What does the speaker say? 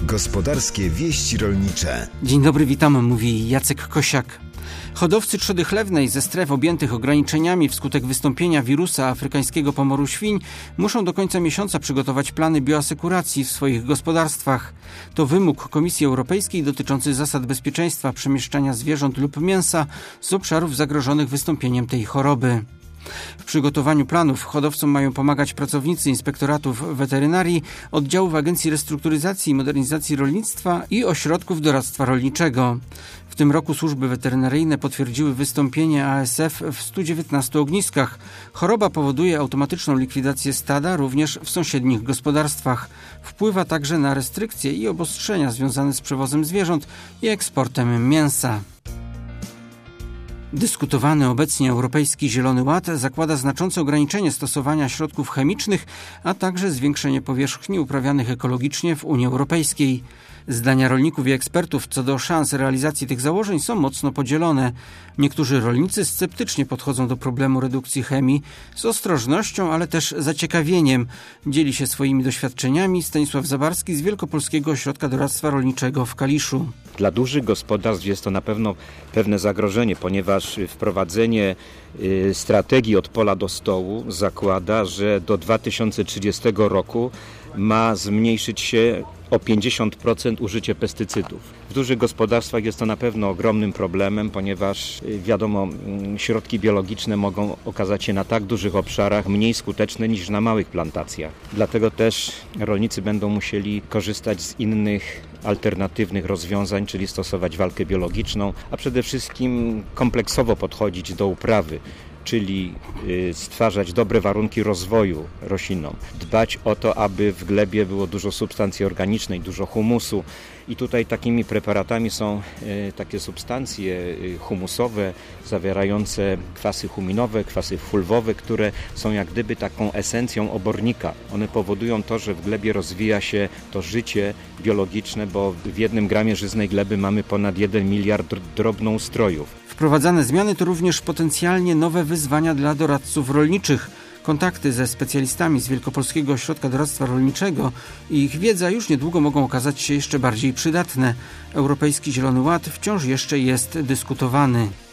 Gospodarskie wieści rolnicze. Dzień dobry, witam, mówi Jacek Kosiak. Hodowcy trzody chlewnej ze stref objętych ograniczeniami wskutek wystąpienia wirusa afrykańskiego pomoru świń muszą do końca miesiąca przygotować plany bioasekuracji w swoich gospodarstwach. To wymóg Komisji Europejskiej dotyczący zasad bezpieczeństwa przemieszczania zwierząt lub mięsa z obszarów zagrożonych wystąpieniem tej choroby. W przygotowaniu planów hodowcom mają pomagać pracownicy inspektoratów weterynarii, oddziałów Agencji Restrukturyzacji i Modernizacji Rolnictwa i ośrodków doradztwa rolniczego. W tym roku służby weterynaryjne potwierdziły wystąpienie ASF w 119 ogniskach. Choroba powoduje automatyczną likwidację stada również w sąsiednich gospodarstwach. Wpływa także na restrykcje i obostrzenia związane z przewozem zwierząt i eksportem mięsa. Dyskutowany obecnie Europejski Zielony Ład zakłada znaczące ograniczenie stosowania środków chemicznych, a także zwiększenie powierzchni uprawianych ekologicznie w Unii Europejskiej. Zdania rolników i ekspertów co do szans realizacji tych założeń są mocno podzielone. Niektórzy rolnicy sceptycznie podchodzą do problemu redukcji chemii z ostrożnością, ale też zaciekawieniem. Dzieli się swoimi doświadczeniami Stanisław Zabarski z Wielkopolskiego Ośrodka Doradztwa Rolniczego w Kaliszu. Dla dużych gospodarstw jest to na pewno pewne zagrożenie, ponieważ wprowadzenie strategii od pola do stołu zakłada, że do 2030 roku ma zmniejszyć się o 50% użycie pestycydów. W dużych gospodarstwach jest to na pewno ogromnym problemem, ponieważ wiadomo, środki biologiczne mogą okazać się na tak dużych obszarach mniej skuteczne niż na małych plantacjach. Dlatego też rolnicy będą musieli korzystać z innych alternatywnych rozwiązań, czyli stosować walkę biologiczną, a przede wszystkim kompleksowo podchodzić do uprawy, czyli stwarzać dobre warunki rozwoju roślinom, dbać o to, aby w glebie było dużo substancji organicznej, dużo humusu. I tutaj takimi preparatami są takie substancje humusowe zawierające kwasy huminowe, kwasy fulwowe, które są jak gdyby taką esencją obornika. One powodują to, że w glebie rozwija się to życie biologiczne, bo w 1 gramie żyznej gleby mamy ponad 1 miliard drobnoustrojów. Wprowadzane zmiany to również potencjalnie nowe wyzwania dla doradców rolniczych. Kontakty ze specjalistami z Wielkopolskiego Ośrodka Doradztwa Rolniczego i ich wiedza już niedługo mogą okazać się jeszcze bardziej przydatne. Europejski Zielony Ład wciąż jeszcze jest dyskutowany.